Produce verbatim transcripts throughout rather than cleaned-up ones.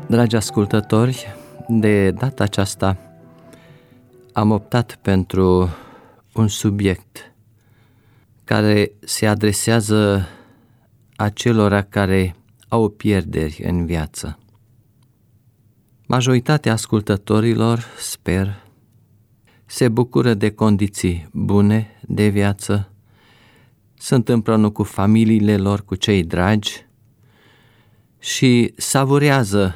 Dragi ascultători, de data aceasta am optat pentru un subiect care se adresează acelora care au pierderi în viață. Majoritatea ascultătorilor, sper, se bucură de condiții bune de viață, sunt împreună cu familiile lor, cu cei dragi și savurează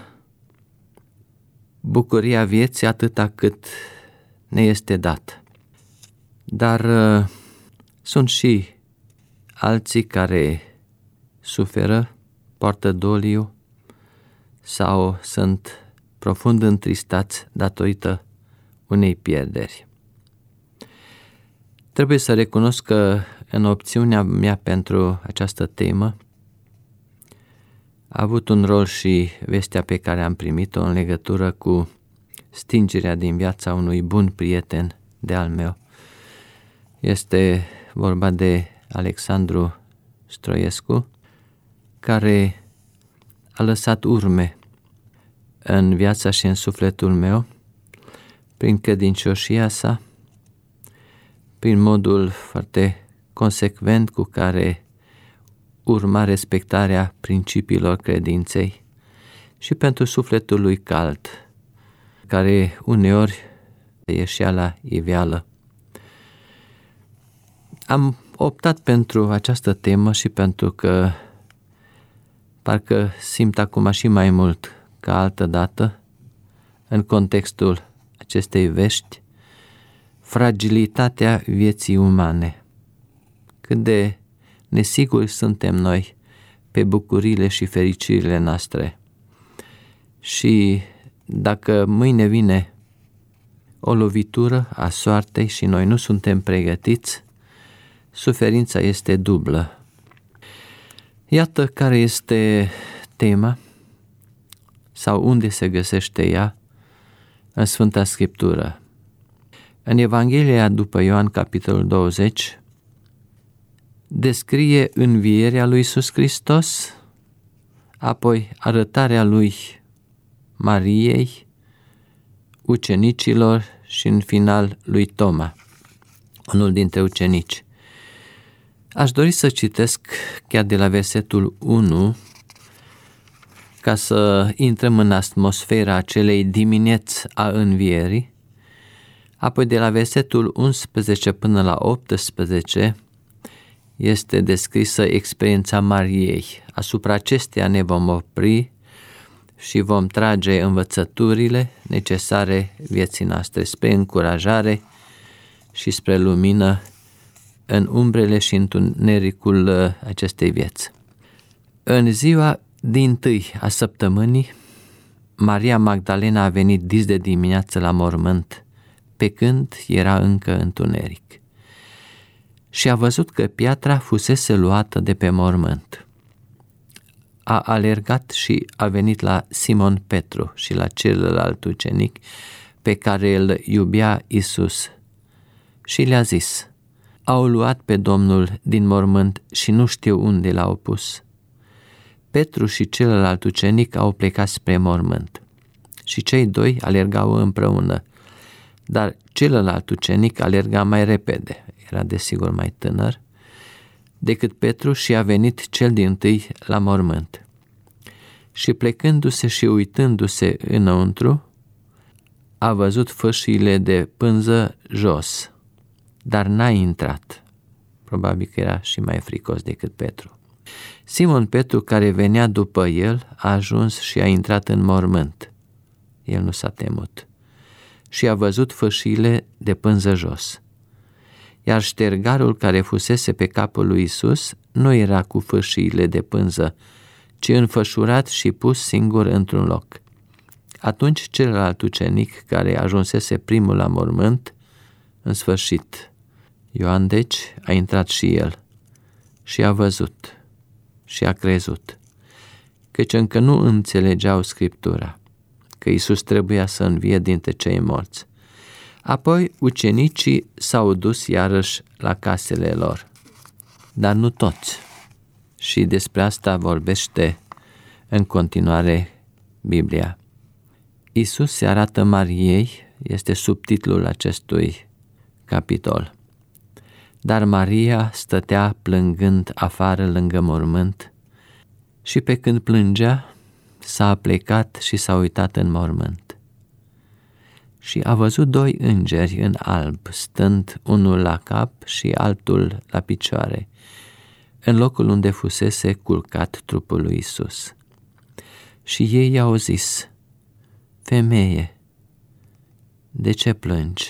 bucuria vieții atâta cât ne este dat. Dar uh, sunt și alții care suferă, poartă doliu sau sunt profund întristați datorită unei pierderi. Trebuie să recunosc că în opțiunea mea pentru această temă a avut un rol și vestea pe care am primit-o în legătură cu stingerea din viața unui bun prieten de al meu. Este vorba de Alexandru Stroiescu, care a lăsat urme în viața și în sufletul meu prin credincioșia sa, prin modul foarte consecvent cu care urma respectarea principiilor credinței și pentru sufletul lui cald, care uneori ieșea la iveală. Am optat pentru această temă și pentru că parcă simt acum și mai mult ca altă dată, în contextul acestei vești, fragilitatea vieții umane. Cât de nesiguri suntem noi pe bucuriile și fericirile noastre. Și dacă mâine vine o lovitură a soartei și noi nu suntem pregătiți, suferința este dublă. Iată care este tema sau unde se găsește ea în Sfânta Scriptură. În Evanghelia după Ioan, capitolul douăzeci, descrie învierea lui Iisus Hristos, apoi arătarea lui Mariei, ucenicilor și în final lui Toma, unul dintre ucenici. Aș dori să citesc chiar de la versetul unu, ca să intrăm în atmosfera acelei dimineți a învierii, apoi de la versetul unsprezece până la optsprezece este descrisă experiența Mariei. Asupra acesteia ne vom opri și vom trage învățăturile necesare vieții noastre spre încurajare și spre lumină în umbrele și întunericul acestei vieți. În ziua dintâi a săptămânii, Maria Magdalena a venit dis de dimineață la mormânt, pe când era încă întuneric, și a văzut că piatra fusese luată de pe mormânt. A alergat și a venit la Simon Petru și la celălalt ucenic pe care îl iubea Iisus și le-a zis: au luat pe Domnul din mormânt și nu știu unde l-au pus. Petru și celălalt ucenic au plecat spre mormânt și cei doi alergau împreună, dar celălalt ucenic alerga mai repede, era desigur mai tânăr, decât Petru și a venit cel dintâi la mormânt. Și plecându-se și uitându-se înăuntru, a văzut fâșiile de pânză jos, dar n-a intrat. Probabil că era și mai fricos decât Petru. Simon Petru, care venea după el, a ajuns și a intrat în mormânt. El nu s-a temut și a văzut fâșiile de pânză jos. Iar ștergarul care fusese pe capul lui Iisus nu era cu fâșiile de pânză, ci înfășurat și pus singur într-un loc. Atunci celălalt ucenic, care ajunsese primul la mormânt, în sfârșit, Ioan deci, a intrat și el și a văzut și a crezut, căci încă nu înțelegeau Scriptura, că Iisus trebuia să învie dintre cei morți. Apoi ucenicii s-au dus iarăși la casele lor, dar nu toți. Și despre asta vorbește în continuare Biblia. Iisus se arată Mariei, este subtitlul acestui capitol. Dar Maria stătea plângând afară lângă mormânt și pe când plângea, s-a aplecat și s-a uitat în mormânt. Și a văzut doi îngeri în alb, stând unul la cap și altul la picioare, în locul unde fusese culcat trupul lui Iisus. Și ei i-au zis: Femeie, de ce plângi?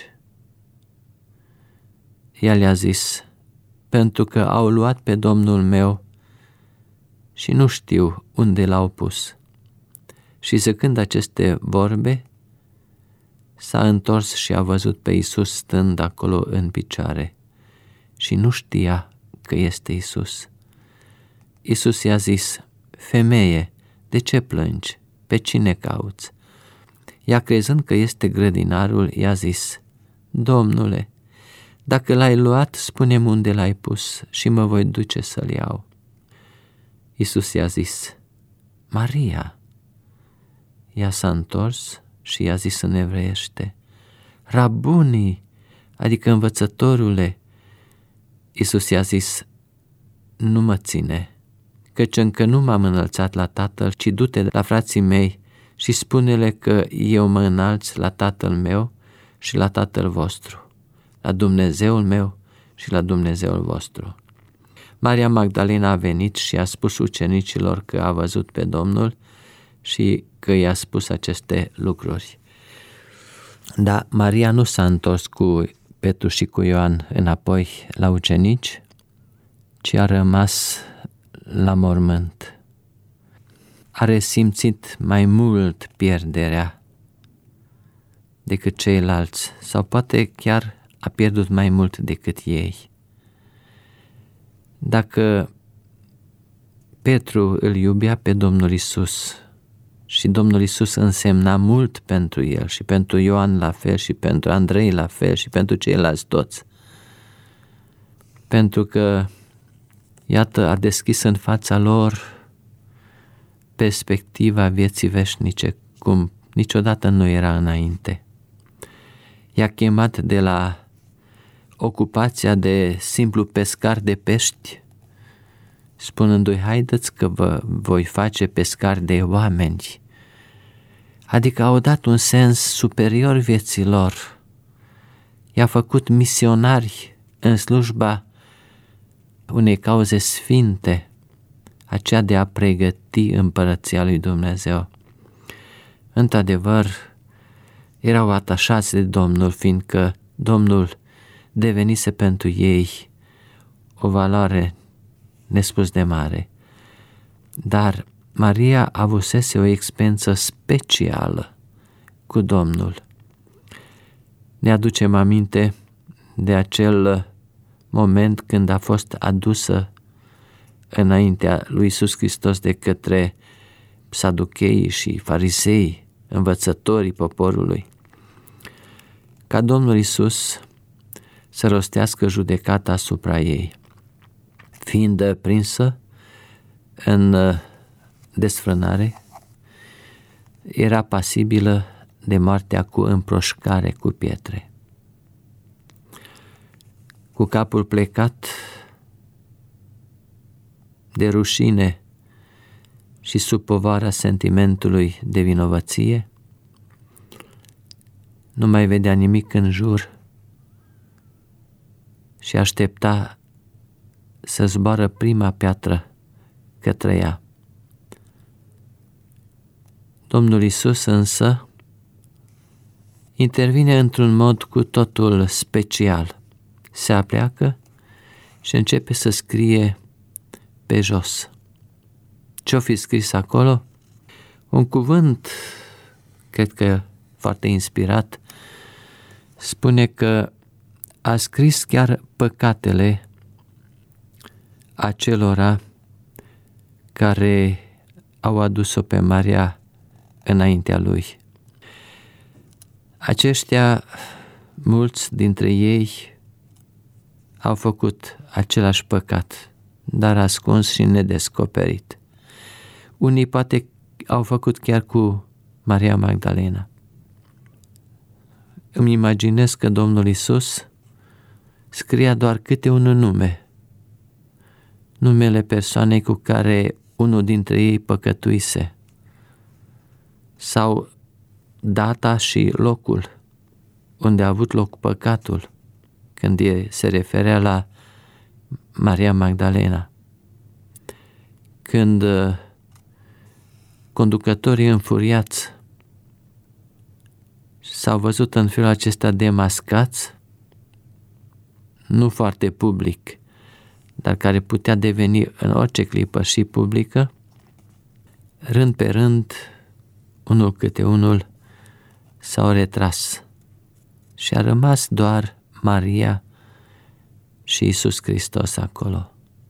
El i-a zis: pentru că au luat pe Domnul meu și nu știu unde l-au pus. Și zicând aceste vorbe, s-a întors și a văzut pe Iisus stând acolo în picioare și nu știa că este Iisus. Iisus i-a zis: Femeie, de ce plângi? Pe cine cauți? Ea, crezând că este grădinarul, i-a zis: Domnule, dacă l-ai luat, spune-mi unde l-ai pus și mă voi duce să-l iau. Iisus i-a zis: Maria. Ea s-a întors și i-a zis în evreiește: Rabuni, adică învățătorule. Iisus i-a zis: nu mă ține, căci încă nu m-am înălțat la Tatăl, ci du-te la frații mei și spune-le că eu mă înalț la Tatăl meu și la Tatăl vostru, la Dumnezeul meu și la Dumnezeul vostru. Maria Magdalena a venit și a spus ucenicilor că a văzut pe Domnul și că i-a spus aceste lucruri. Dar Maria nu s-a întors cu Petru și cu Ioan înapoi la ucenici, ci a rămas la mormânt. A resimțit mai mult pierderea decât ceilalți, sau poate chiar a pierdut mai mult decât ei. Dacă Petru îl iubea pe Domnul Iisus și Domnul Iisus însemna mult pentru el și pentru Ioan la fel și pentru Andrei la fel și pentru ceilalți toți, pentru că, iată, a deschis în fața lor perspectiva vieții veșnice, cum niciodată nu era înainte. I-a chemat de la ocupația de simplu pescar de pești, spunându-i: haideți că vă voi face pescari de oameni. Adică au dat un sens superior vieții lor. I-a făcut misionari în slujba unei cauze sfinte, aceea de a pregăti împărăția lui Dumnezeu. Într-adevăr, erau atașați de Domnul, fiindcă Domnul devenise pentru ei o valoare nespus de mare. Dar Maria avusese o experiență specială cu Domnul. Ne aducem aminte de acel moment când a fost adusă înaintea lui Iisus Hristos de către saducheii și farisei, învățătorii poporului, ca Domnul Iisus să rostească judecata asupra ei. Fiind prinsă în desfrânare, era pasibilă de moartea cu împroșcare cu pietre. Cu capul plecat de rușine și sub povara sentimentului de vinovăție, nu mai vedea nimic în jur și aștepta să zboară prima piatră către ea. Domnul Iisus însă intervine într-un mod cu totul special. Se apleacă și începe să scrie pe jos. Ce-o fi scris acolo? Un cuvânt, cred că foarte inspirat, spune că a scris chiar păcatele acelora care au adus-o pe Maria înaintea lui. Aceștia, mulți dintre ei, au făcut același păcat, dar ascuns și nedescoperit. Unii poate au făcut chiar cu Maria Magdalena. Îmi imaginez că Domnul Iisus scria doar câte un nume, numele persoanei cu care unul dintre ei păcătuise, sau data și locul unde a avut loc păcatul, când se referea la Maria Magdalena. Când conducătorii înfuriați s-au văzut în felul acesta demascați, nu foarte public, dar care putea deveni în orice clipă și publică, rând pe rând, unul câte unul, s-au retras și a rămas doar Maria și Iisus Hristos acolo.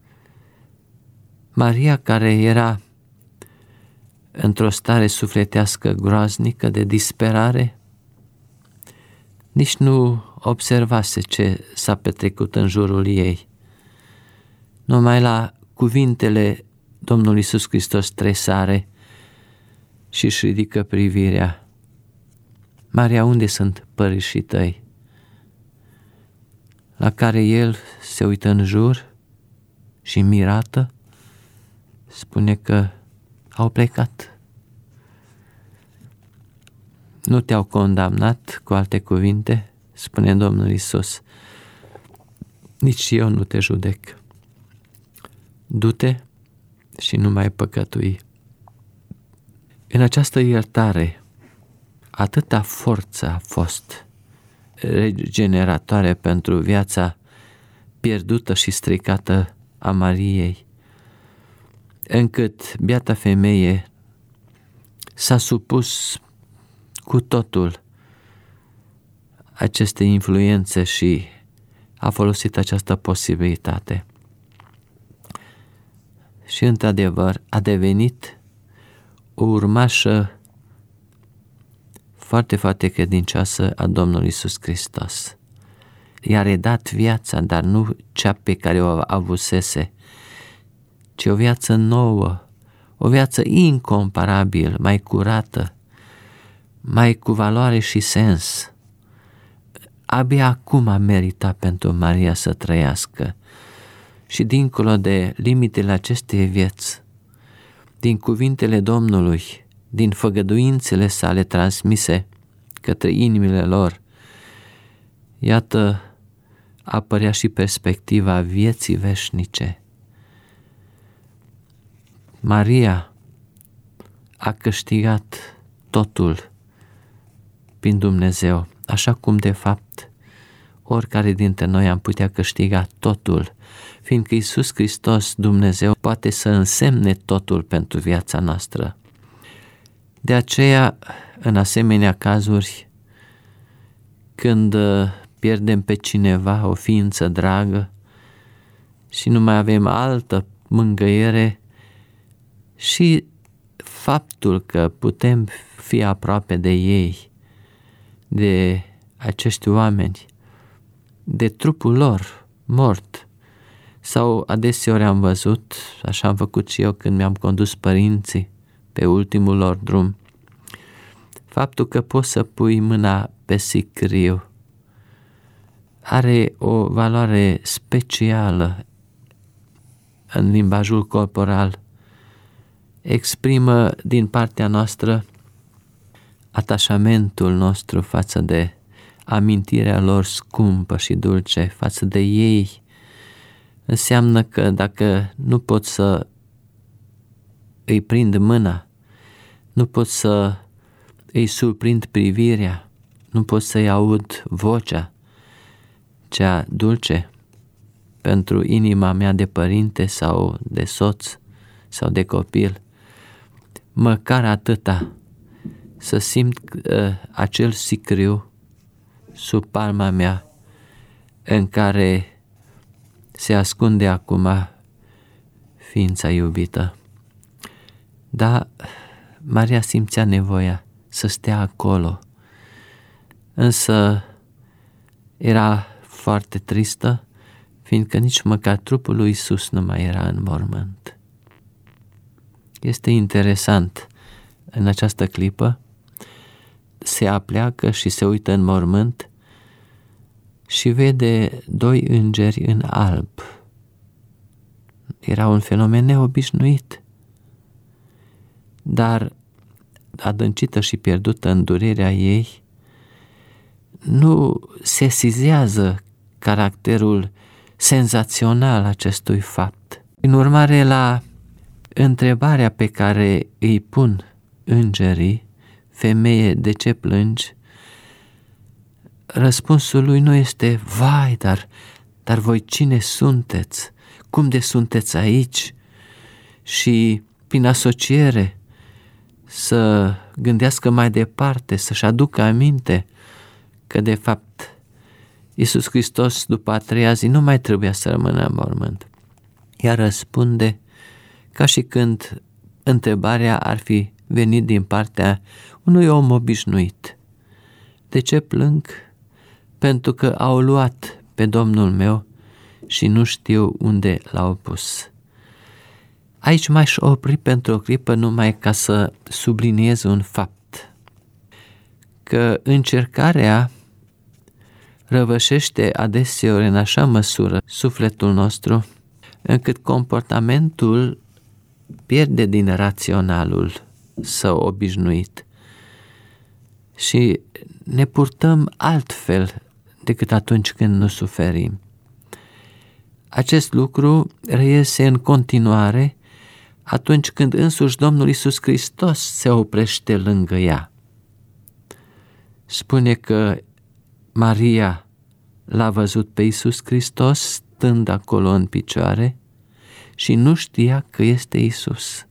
Maria, care era într-o stare sufletească groaznică de disperare, nici nu observase ce s-a petrecut în jurul ei. Numai la cuvintele Domnului Iisus Hristos tresare și își ridică privirea. Maria, unde sunt părinții tăi? La care el se uită în jur și mirată spune că au plecat. Nu te-au condamnat, cu alte cuvinte, spune Domnul Iisus, nici eu nu te judec. Du-te și nu mai păcătui. În această iertare, atâta forță a fost regeneratoare pentru viața pierdută și stricată a Mariei, încât biata femeie s-a supus cu totul aceste influențe și a folosit această posibilitate. Și într-adevăr a devenit o urmașă foarte, foarte credincioasă a Domnului Iisus Hristos. I-a redat viața, dar nu cea pe care o avusese, ci o viață nouă, o viață incomparabil, mai curată, mai cu valoare și sens. Abia acum a meritat pentru Maria să trăiască și dincolo de limitele acestei vieți, din cuvintele Domnului, din făgăduințele sale transmise către inimile lor, iată, apărea și perspectiva vieții veșnice. Maria a câștigat totul prin Dumnezeu, așa cum de fapt oricare dintre noi am putea câștiga totul, fiindcă Iisus Hristos, Dumnezeu, poate să însemne totul pentru viața noastră. De aceea, în asemenea cazuri, când pierdem pe cineva, o ființă dragă, și nu mai avem altă mângâiere, și faptul că putem fi aproape de ei, de acești oameni, de trupul lor mort, sau adeseori am văzut, așa am făcut și eu când mi-am condus părinții pe ultimul lor drum, faptul că poți să pui mâna pe sicriu are o valoare specială în limbajul corporal, exprimă din partea noastră atașamentul nostru față de amintirea lor scumpă și dulce, față de ei. Înseamnă că dacă nu pot să îi prind mâna, nu pot să îi surprind privirea, nu pot să-i aud vocea, cea dulce pentru inima mea de părinte sau de soț sau de copil, măcar atâta, să simt uh, acel sicriu sub palma mea în care se ascunde acum ființa iubită. Dar Maria simțea nevoia să stea acolo, însă era foarte tristă, fiindcă nici măcar trupul lui Iisus nu mai era în mormânt. Este interesant în această clipă se apleacă și se uită în mormânt și vede doi îngeri în alb. Era un fenomen neobișnuit, dar adâncită și pierdută în durerea ei, nu sesizează caracterul senzațional acestui fapt. În urmare, la întrebarea pe care îi pun îngerii, femeie, de ce plângi? Răspunsul lui nu este, vai, dar, dar voi cine sunteți? Cum de sunteți aici? Și prin asociere să gândească mai departe, să-și aducă aminte că de fapt Iisus Hristos după a treia zi nu mai trebuia să rămână în mormânt. Ea răspunde ca și când întrebarea ar fi venit din partea unui om obișnuit. De ce plâng? Pentru că au luat pe Domnul meu și nu știu unde l-au pus. Aici m-aș opri pentru o clipă numai ca să subliniez un fapt, că încercarea răvășește adeseori în așa măsură sufletul nostru, încât comportamentul pierde din raționalul său obișnuit și ne purtăm altfel decât atunci când nu suferim. Acest lucru reiese în continuare atunci când însuși Domnul Iisus Hristos se oprește lângă ea. Spune că Maria l-a văzut pe Iisus Hristos stând acolo în picioare și nu știa că este Iisus.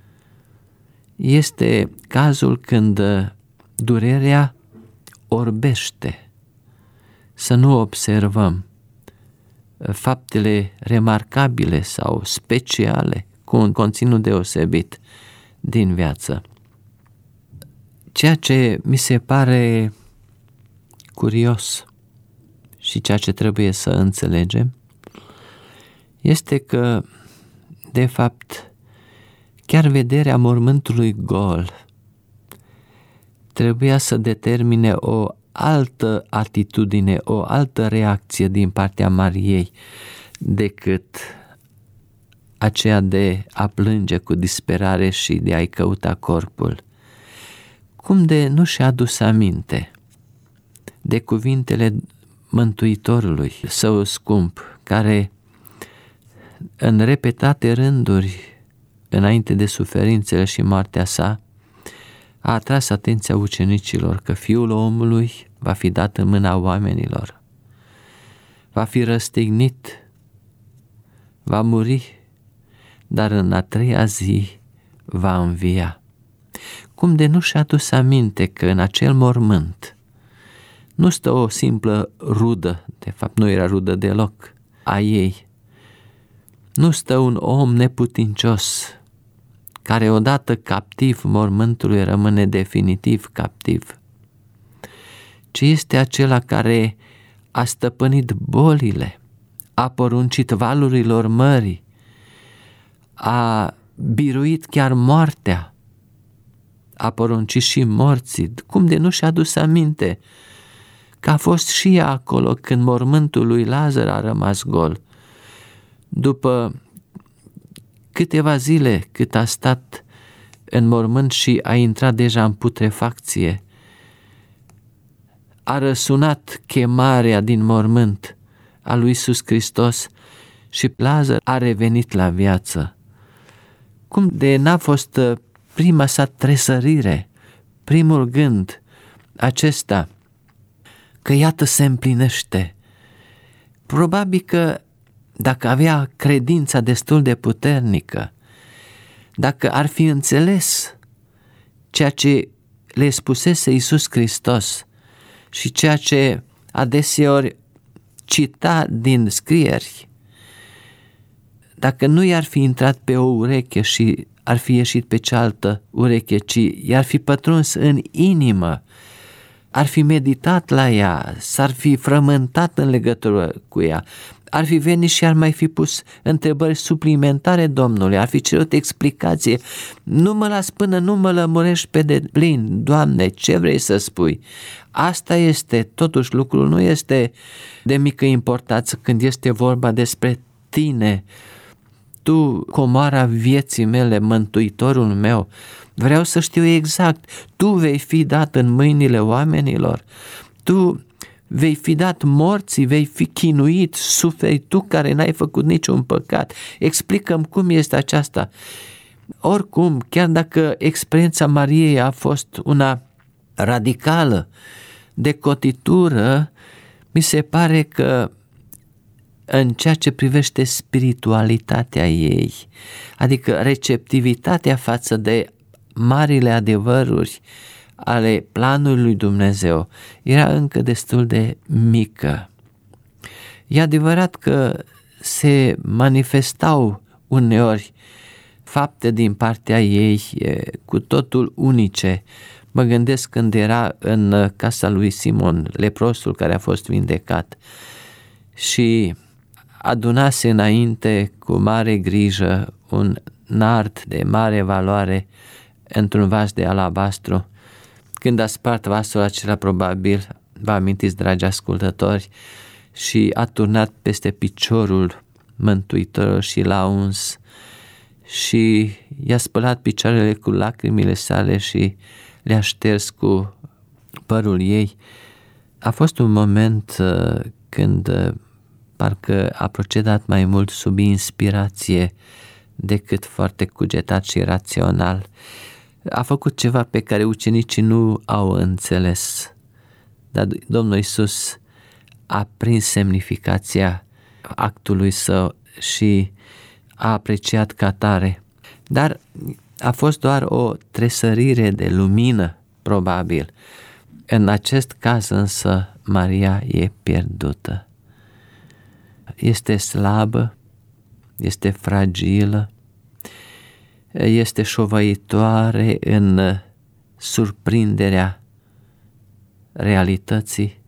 Este cazul când durerea orbește, să nu observăm faptele remarcabile sau speciale cu un conținut deosebit din viață. Ceea ce mi se pare curios și ceea ce trebuie să înțelegem este că, de fapt, chiar vederea mormântului gol trebuia să determine o altă atitudine, o altă reacție din partea Mariei decât aceea de a plânge cu disperare și de a-i căuta corpul. Cum de nu și-a adus aminte de cuvintele Mântuitorului său scump, care în repetate rânduri, înainte de suferințele și moartea sa, a atras atenția ucenicilor că Fiul omului va fi dat în mâna oamenilor, va fi răstignit, va muri, dar în a treia zi va învia. Cum de nu și-a adus aminte că în acel mormânt nu stă o simplă rudă, de fapt nu era rudă deloc, a ei. Nu stă un om neputincios, care odată captiv mormântului rămâne definitiv captiv, ci este acela care a stăpânit bolile, a poruncit valurilor mării, a biruit chiar moartea, a poruncit și morții. Cum de nu și-a adus aminte că a fost și ea acolo când mormântul lui Lazar a rămas gol? După câteva zile cât a stat în mormânt și a intrat deja în putrefacție, a răsunat chemarea din mormânt a lui Iisus Hristos și Lazar a revenit la viață. Cum de n-a fost prima sa tresărire, primul gând acesta, că iată se împlinește? Probabil că dacă avea credința destul de puternică, dacă ar fi înțeles ceea ce le spusese Iisus Hristos și ceea ce adeseori cita din scrieri, dacă nu i-ar fi intrat pe o ureche și ar fi ieșit pe cealaltă ureche, ci i-ar fi pătruns în inimă, ar fi meditat la ea, s-ar fi frământat în legătură cu ea, ar fi venit și ar mai fi pus întrebări suplimentare Domnului, ar fi cerut explicație. Nu mă las până nu mă lămurești pe deplin, Doamne, ce vrei să spui? Asta este, totuși lucrul nu este de mică importanță când este vorba despre Tine. Tu, comoara vieții mele, Mântuitorul meu, vreau să știu exact, Tu vei fi dat în mâinile oamenilor, Tu vei fi dat morții, vei fi chinuit, suferi Tu care n-ai făcut niciun păcat. Explică-mi cum este aceasta. Oricum, chiar dacă experiența Mariei a fost una radicală, de cotitură, mi se pare că în ceea ce privește spiritualitatea ei, adică receptivitatea față de marile adevăruri ale planului lui Dumnezeu, era încă destul de mică. E adevărat că se manifestau uneori fapte din partea ei cu totul unice. Mă gândesc când era în casa lui Simon, leprosul care a fost vindecat și adunase înainte cu mare grijă un nard de mare valoare într-un vas de alabastru. Când a spart vasul acela, probabil, vă amintiți, dragi ascultători, și a turnat peste piciorul Mântuitorul și l-a uns și i-a spălat picioarele cu lacrimile sale și le-a șters cu părul ei. A fost un moment uh, când uh, parcă a procedat mai mult sub inspirație decât foarte cugetat și rațional. A făcut ceva pe care ucenicii nu au înțeles, dar Domnul Iisus a prins semnificația actului său și a apreciat ca tare. Dar a fost doar o tresărire de lumină, probabil. În acest caz însă Maria e pierdută. Este slabă, este fragilă, este șovăitoare în surprinderea realității.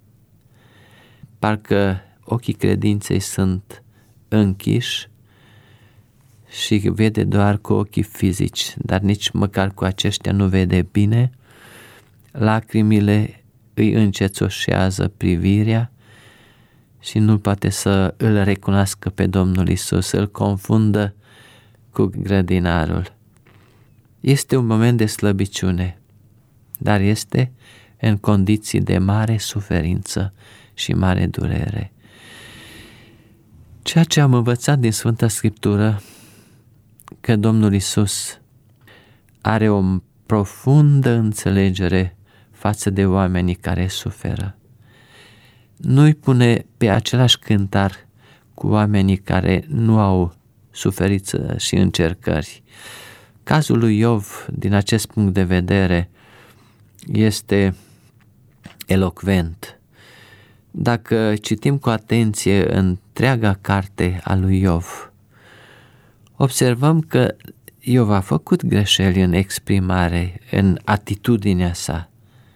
Parcă ochii credinței sunt închiși și vede doar cu ochii fizici, dar nici măcar cu aceștia nu vede bine. Lacrimile îi încețoșează privirea și nu poate să îl recunoască pe Domnul Iisus, îl confundă cu grădinarul. Este un moment de slăbiciune, dar este în condiții de mare suferință și mare durere. Ceea ce am învățat din Sfânta Scriptură, că Domnul Iisus are o profundă înțelegere față de oamenii care suferă. Nu-i pune pe același cântar cu oamenii care nu au suferință și încercări. Cazul lui Iov, din acest punct de vedere, este elocvent. Dacă citim cu atenție întreaga carte a lui Iov, observăm că Iov a făcut greșeli în exprimare, în atitudinea sa,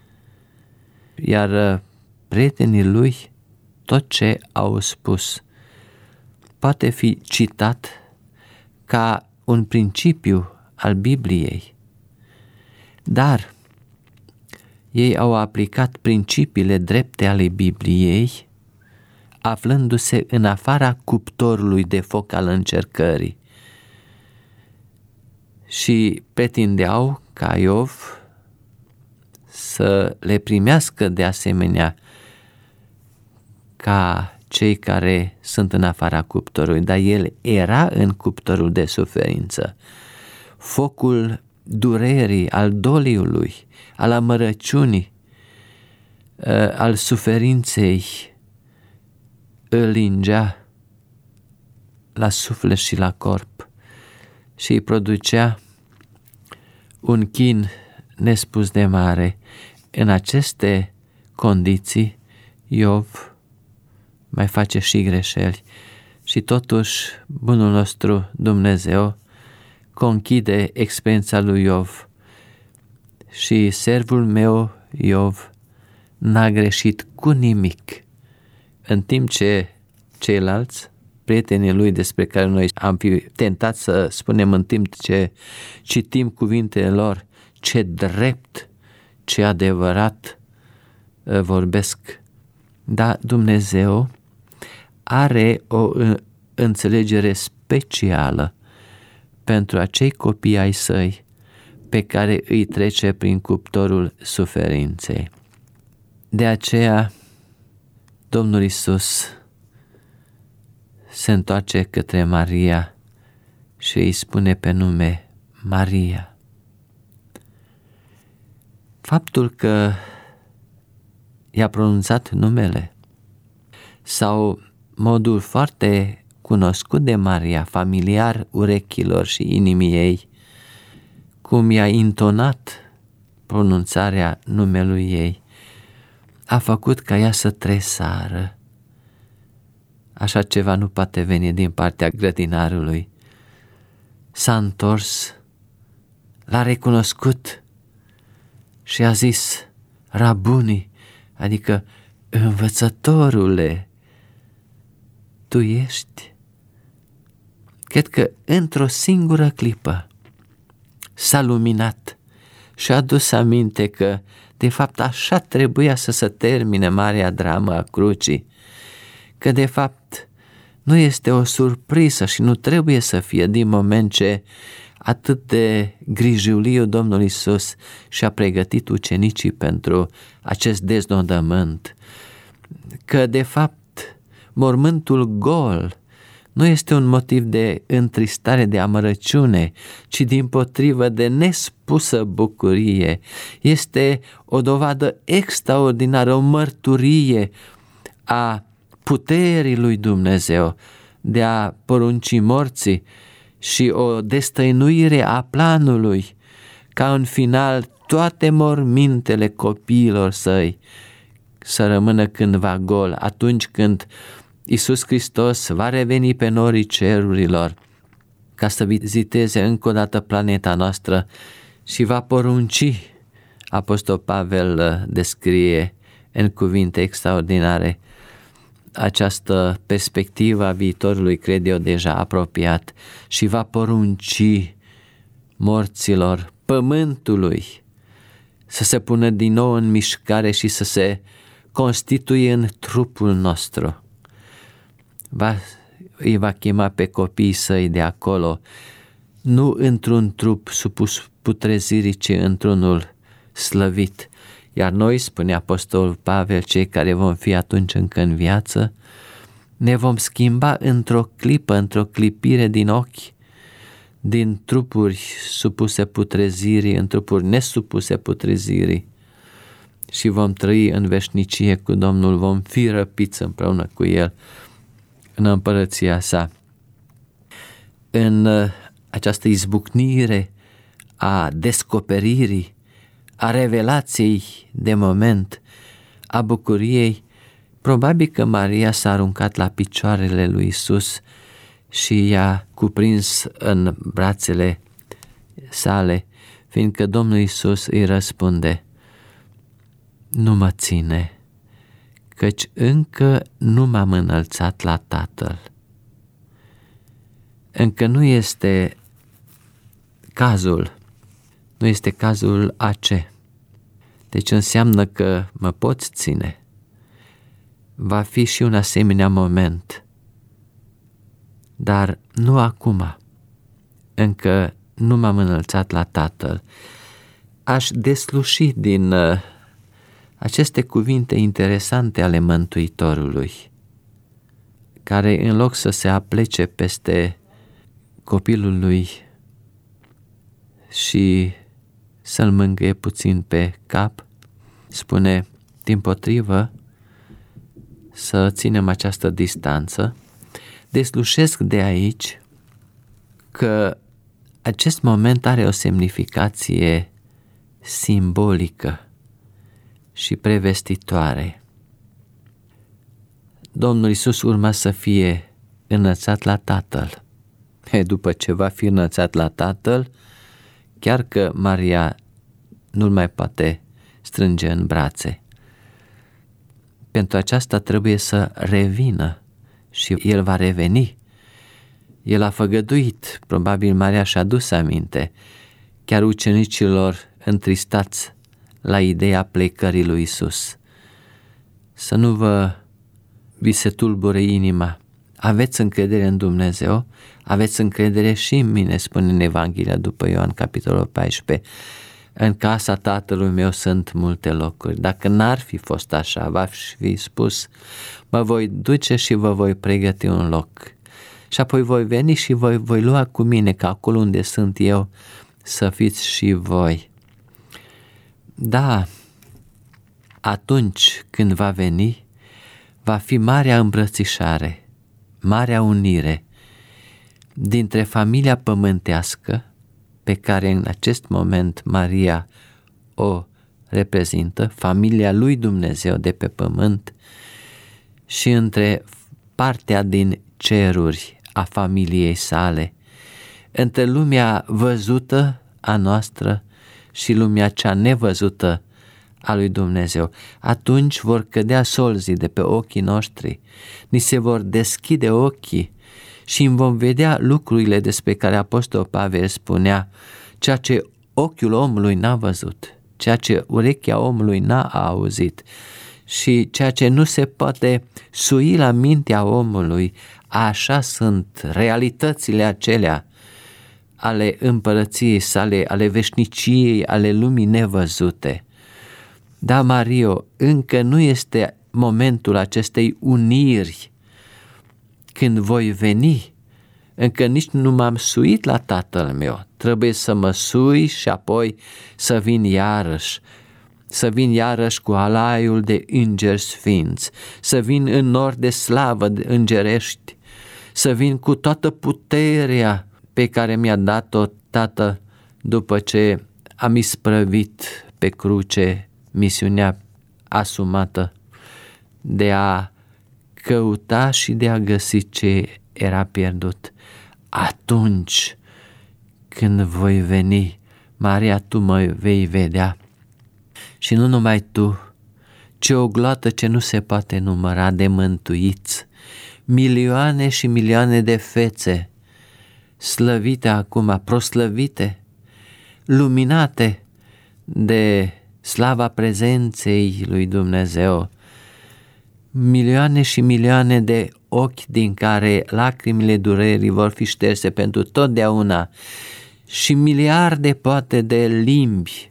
iar prietenii lui, tot ce au spus, poate fi citat ca un principiu al Bibliei, dar ei au aplicat principiile drepte ale Bibliei, aflându-se în afara cuptorului de foc al încercării și pretindeau ca Iov să le primească de asemenea ca cei care sunt în afara cuptorului, dar el era în cuptorul de suferință. Focul durerii, al doliului, al amărăciunii, al suferinței îl lingea la suflet și la corp și îi producea un chin nespus de mare. În aceste condiții, Iov mai face și greșeli și totuși bunul nostru Dumnezeu conchide experiența lui Iov și servul meu Iov n-a greșit cu nimic, în timp ce ceilalți prietenii lui despre care noi am fi tentat să spunem în timp ce citim cuvintele lor, ce drept, ce adevărat vorbesc. Dar Dumnezeu are o înțelegere specială pentru acei copii ai săi pe care îi trece prin cuptorul suferinței. De aceea, Domnul Iisus se întoarce către Maria și îi spune pe nume Maria. Faptul că i-a pronunțat numele sau modul foarte cunoscut de Maria, familiar urechilor și inimii ei, cum i-a intonat pronunțarea numelui ei, a făcut ca ea să tresară. Așa ceva nu poate veni din partea grădinarului. S-a întors, l-a recunoscut și a zis, Rabuni, adică învățătorule, tu ești. Cred că într-o singură clipă s-a luminat și a adus aminte că de fapt așa trebuia să se termine marea dramă a crucii, că de fapt nu este o surpriză și nu trebuie să fie, din moment ce atât de grijuliu Domnul Iisus și-a pregătit ucenicii pentru acest deznodământ, că de fapt mormântul gol nu este un motiv de întristare, de amărăciune, ci dimpotrivă de nespusă bucurie. Este o dovadă extraordinară, o mărturie a puterii lui Dumnezeu de a porunci morții și o destăinuire a planului, ca în final toate mormintele copiilor săi să rămână cândva gol, atunci când Iisus Hristos va reveni pe norii cerurilor ca să viziteze încă o dată planeta noastră și va porunci, Apostol Pavel descrie în cuvinte extraordinare această perspectivă a viitorului, cred eu, deja apropiat, și va porunci morților pământului să se pună din nou în mișcare și să se constituie în trupul nostru. Va, îi va chema pe copiii săi de acolo, nu într-un trup supus putrezirii, ci într-unul slăvit. Iar noi, spune Apostolul Pavel, cei care vom fi atunci încă în viață, ne vom schimba într-o clipă, într-o clipire din ochi, din trupuri supuse putrezirii în trupuri nesupuse putrezirii, și vom trăi în veșnicie cu Domnul, vom fi răpiți împreună cu El în împărăția sa. În această izbucnire a descoperirii, a revelației de moment, a bucuriei, probabil că Maria s-a aruncat la picioarele lui Iisus și i-a cuprins în brațele sale, fiindcă Domnul Iisus îi răspunde: nu mă ține, căci încă nu m-am înălțat la Tatăl. Încă nu este cazul, nu este cazul a ce. Deci înseamnă că mă poți ține. Va fi și un asemenea moment, dar nu acum, încă nu m-am înălțat la Tatăl. Aș desluși din uh, aceste cuvinte interesante ale Mântuitorului, care în loc să se aplece peste copilul lui și să-l mângâie puțin pe cap, spune dimpotrivă să ținem această distanță. Deslușesc de aici că acest moment are o semnificație simbolică și prevestitoare. Domnul Iisus urma să fie înălțat la Tatăl. E, după ce va fi înălțat la Tatăl, chiar că Maria nu-l mai poate strânge în brațe. Pentru aceasta trebuie să revină și El va reveni. El a făgăduit, probabil Maria și-a dus aminte, chiar ucenicilor întristați la ideea plecării lui Iisus. Să nu vă vi se tulbure inima. Aveți încredere în Dumnezeu, aveți încredere și în mine, spune în Evanghelia după Ioan, capitolul paisprezece. În casa Tatălui meu sunt multe locuri. Dacă n-ar fi fost așa, v-aș fi spus, mă voi duce și vă voi pregăti un loc. Și apoi voi veni și voi, voi lua cu mine, că acolo unde sunt eu, să fiți și voi. Da, atunci când va veni, va fi marea îmbrățișare, marea unire dintre familia pământească, pe care în acest moment Maria o reprezintă, familia lui Dumnezeu de pe pământ, și între partea din ceruri a familiei sale, între lumea văzută a noastră și lumea cea nevăzută a lui Dumnezeu. Atunci vor cădea solzii de pe ochii noștri, ni se vor deschide ochii și vom vedea lucrurile despre care Apostolul Pavel spunea, ceea ce ochiul omului n-a văzut, ceea ce urechea omului n-a auzit și ceea ce nu se poate sui la mintea omului. Așa sunt realitățile acelea ale împărăției sale, ale veșniciei, ale lumii nevăzute. Da, Mario, încă nu este momentul acestei uniri când voi veni, încă nici nu m-am suit la Tatăl meu, trebuie să mă sui și apoi să vin iarăși, să vin iarăși cu alaiul de îngeri sfinți, să vin în nor de slavă de îngerești, să vin cu toată puterea pe care mi-a dat-o Tatăl după ce am isprăvit pe cruce misiunea asumată de a căuta și de a găsi ce era pierdut. Atunci când voi veni, Maria, tu mă vei vedea și nu numai tu, ci o gloată ce nu se poate număra de mântuiți, milioane și milioane de fețe slăvite acum, proslăvite, luminate de slava prezenței lui Dumnezeu, milioane și milioane de ochi din care lacrimile durerii vor fi șterse pentru totdeauna și miliarde poate de limbi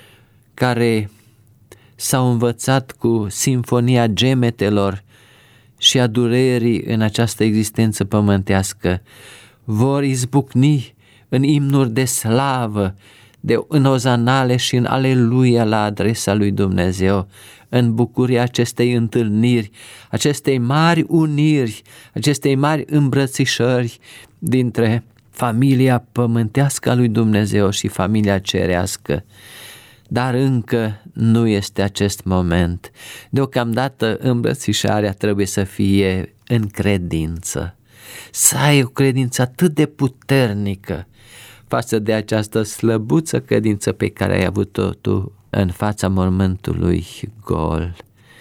care s-au învățat cu simfonia gemetelor și a durerii în această existență pământească vor izbucni în imnuri de slavă, de, în ozanale și în aleluia la adresa lui Dumnezeu, în bucuria acestei întâlniri, acestei mari uniri, acestei mari îmbrățișări dintre familia pământească a lui Dumnezeu și familia cerească. Dar încă nu este acest moment. Deocamdată îmbrățișarea trebuie să fie în credință. Să ai o credință atât de puternică față de această slăbuță credință pe care ai avut-o tu în fața mormântului gol.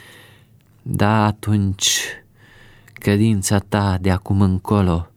Da, atunci credința ta de acum încolo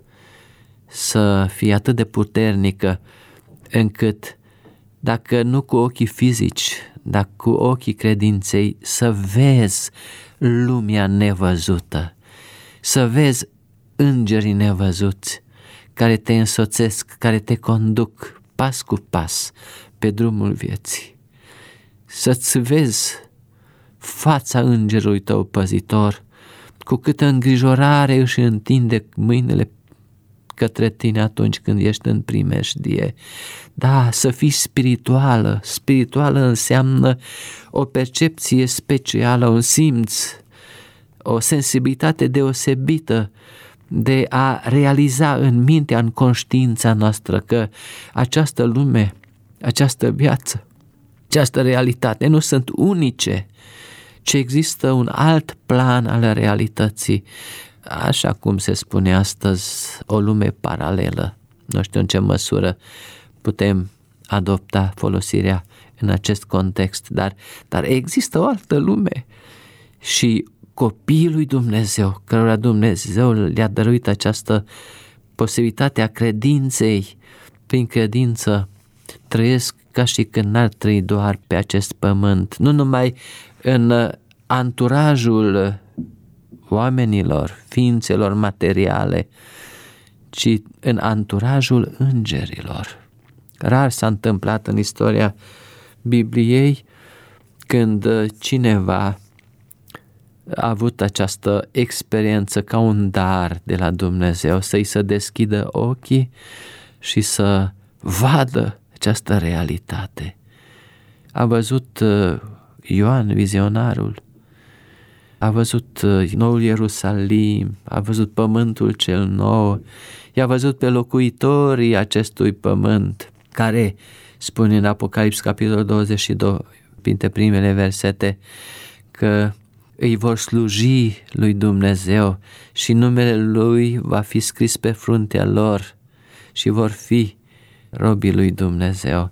să fie atât de puternică încât, dacă nu cu ochii fizici, dar cu ochii credinței, să vezi lumea nevăzută, să vezi îngerii nevăzuți care te însoțesc, care te conduc pas cu pas pe drumul vieții. Să-ți vezi fața îngerului tău păzitor, cu câtă îngrijorare își întinde mâinile către tine atunci când ești în primejdie. Da, să fii spirituală. Spirituală înseamnă o percepție specială, un simț, o sensibilitate deosebită de a realiza în mintea, în conștiința noastră că această lume, această viață, această realitate nu sunt unice, ci există un alt plan al realității, așa cum se spune astăzi, o lume paralelă. Nu știu în ce măsură putem adopta folosirea în acest context, dar, dar există o altă lume și copiii lui Dumnezeu, cărora Dumnezeu le-a dăruit această posibilitate a credinței, prin credință trăiesc ca și când n-ar trăi doar pe acest pământ, nu numai în anturajul oamenilor, ființelor materiale, ci în anturajul îngerilor. Rar s-a întâmplat în istoria Bibliei când cineva a avut această experiență ca un dar de la Dumnezeu, să-i se deschidă ochii și să vadă această realitate. A văzut Ioan vizionarul, a văzut noul Ierusalim, a văzut pământul cel nou, i-a văzut pe locuitorii acestui pământ, care spune în Apocalips, capitolul douăzeci și doi, printre primele versete, că îi vor sluji lui Dumnezeu și numele Lui va fi scris pe fruntea lor și vor fi robii lui Dumnezeu.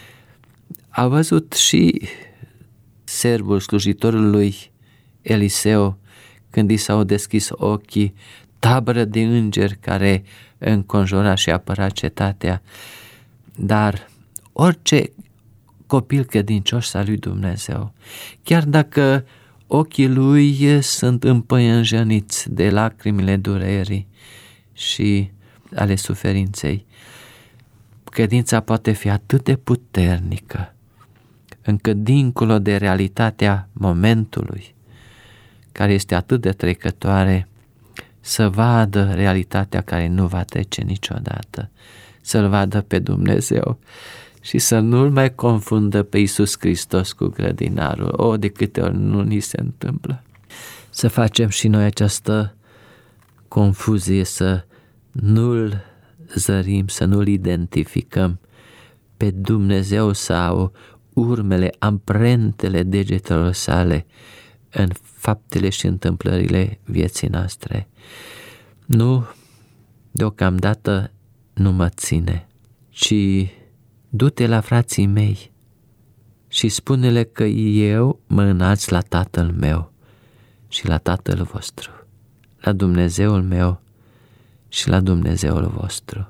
A văzut și servul slujitorului Eliseu, când i s-au deschis ochii, tabără de îngeri care înconjura și apăra cetatea. Dar orice copil credincios al lui Dumnezeu, chiar dacă ochii lui sunt împăienjeniți de lacrimile durerii și ale suferinței, credința poate fi atât de puternică, încât dincolo de realitatea momentului, care este atât de trecătoare, să vadă realitatea care nu va trece niciodată, să-L vadă pe Dumnezeu și să nu-L mai confundă pe Iisus Hristos cu grădinarul. O, de câte ori nu ni se întâmplă. Să facem și noi această confuzie, să nu-L zărim, să nu-L identificăm pe Dumnezeu sau urmele, amprentele degetelor sale în faptele și întâmplările vieții noastre. Nu, deocamdată nu mă ține, ci du-te la frații mei și spune-le că eu mă înalț la Tatăl meu și la Tatăl vostru, la Dumnezeul meu și la Dumnezeul vostru.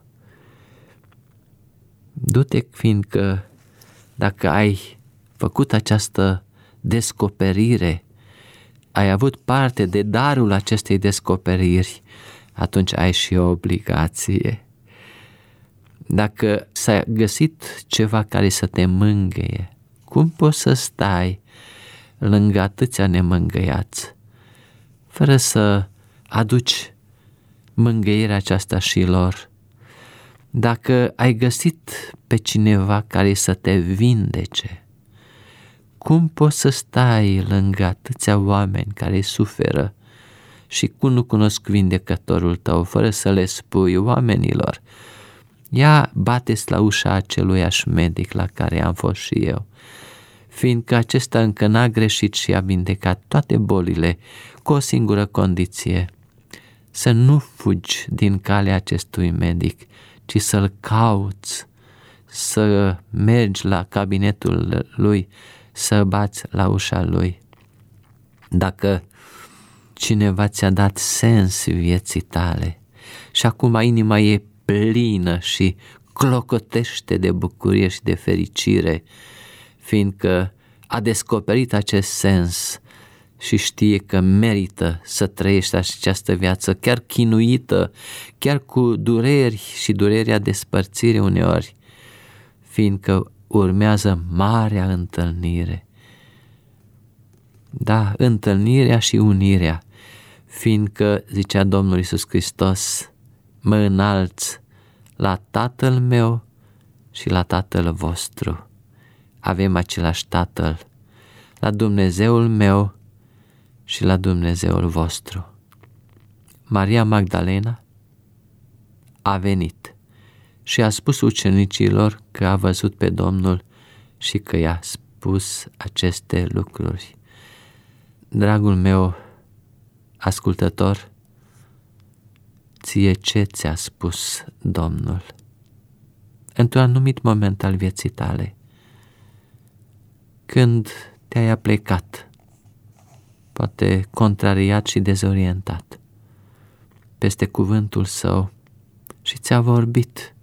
Du-te, fiindcă dacă ai făcut această descoperire, ai avut parte de darul acestei descoperiri, atunci ai și o obligație. Dacă s-a găsit ceva care să te mângâie, cum poți să stai lângă atâția nemângâiați, fără să aduci mângâierea aceasta și lor? Dacă ai găsit pe cineva care să te vindece, cum poți să stai lângă atâția oameni care suferă și cum nu cunosc vindecătorul tău, fără să le spui oamenilor: ia, bateți la ușa aceluiași medic la care am fost și eu, fiindcă acesta încă n-a greșit și a vindecat toate bolile cu o singură condiție: să nu fugi din calea acestui medic, ci să-l cauți, să mergi la cabinetul lui, să bați la ușa lui. Dacă cineva ți-a dat sens vieții tale și acum inima e plină și clocotește de bucurie și de fericire, fiindcă a descoperit acest sens și știe că merită să trăiești această viață, chiar chinuită, chiar cu dureri și durerea despărțirii uneori, fiindcă urmează marea întâlnire. Da, întâlnirea și unirea, fiindcă, zicea Domnul Iisus Hristos, mă înalț la Tatăl meu și la Tatăl vostru. Avem același Tatăl, la Dumnezeul meu și la Dumnezeul vostru. Maria Magdalena a venit și a spus ucenicilor că a văzut pe Domnul și că i-a spus aceste lucruri. Dragul meu ascultător, ție ce ți-a spus Domnul într-un anumit moment al vieții tale, când te-ai aplecat poate contrariat și dezorientat, peste cuvântul Său și ți-a vorbit,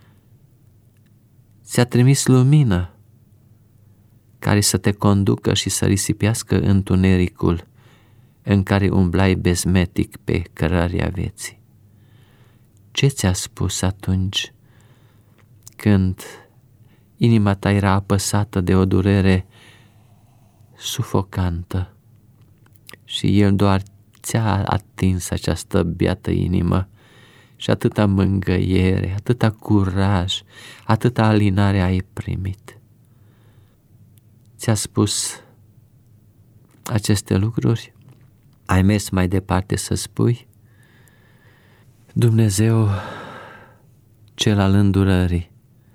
ți-a trimis lumină care să te conducă și să risipească întunericul în care umblai bezmetic pe cărăria vieții. Ce ți-a spus atunci când inima ta era apăsată de o durere sufocantă și El doar ți-a atins această biată inimă și atâta mângâiere, atâta curaj, atâta alinare ai primit? Ți-a spus aceste lucruri? Ai mers mai departe să spui? Dumnezeu, Cel al îndurării,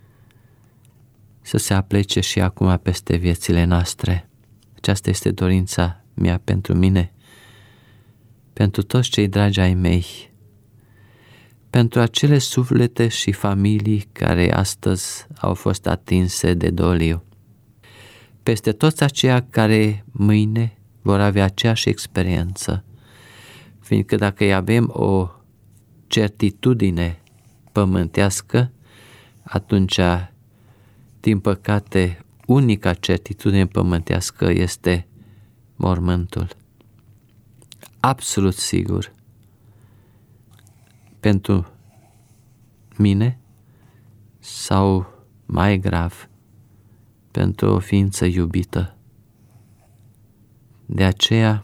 să se aplece și acum peste viețile noastre. Aceasta este dorința mea pentru mine, pentru toți cei dragi ai mei, pentru acele suflete și familii care astăzi au fost atinse de doliu, peste toți aceia care mâine vor avea aceeași experiență, fiindcă dacă îi avem o certitudine pământească, atunci, din păcate, unica certitudine pământească este mormântul. Absolut sigur. Pentru mine sau, mai grav, pentru o ființă iubită. De aceea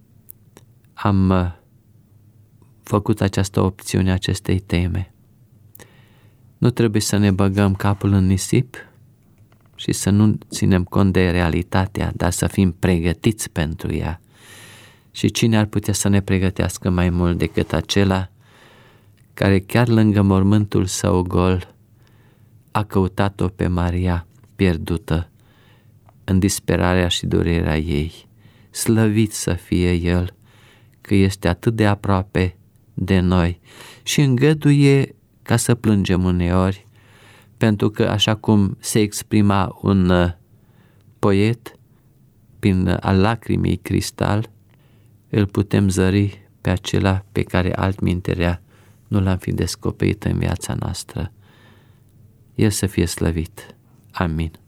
am făcut această opțiune acestei teme. Nu trebuie să ne băgăm capul în nisip și să nu ținem cont de realitatea, dar să fim pregătiți pentru ea. Și cine ar putea să ne pregătească mai mult decât acela care chiar lângă mormântul său gol a căutat-o pe Maria pierdută în disperarea și durerea ei. Slăvit să fie El că este atât de aproape de noi și îngăduie ca să plângem uneori, pentru că, așa cum se exprima un poet, prin al lacrimii cristal, îl putem zări pe acela pe care altminterea nu l-am fi descoperit în viața noastră. El să fie slăvit. Amin.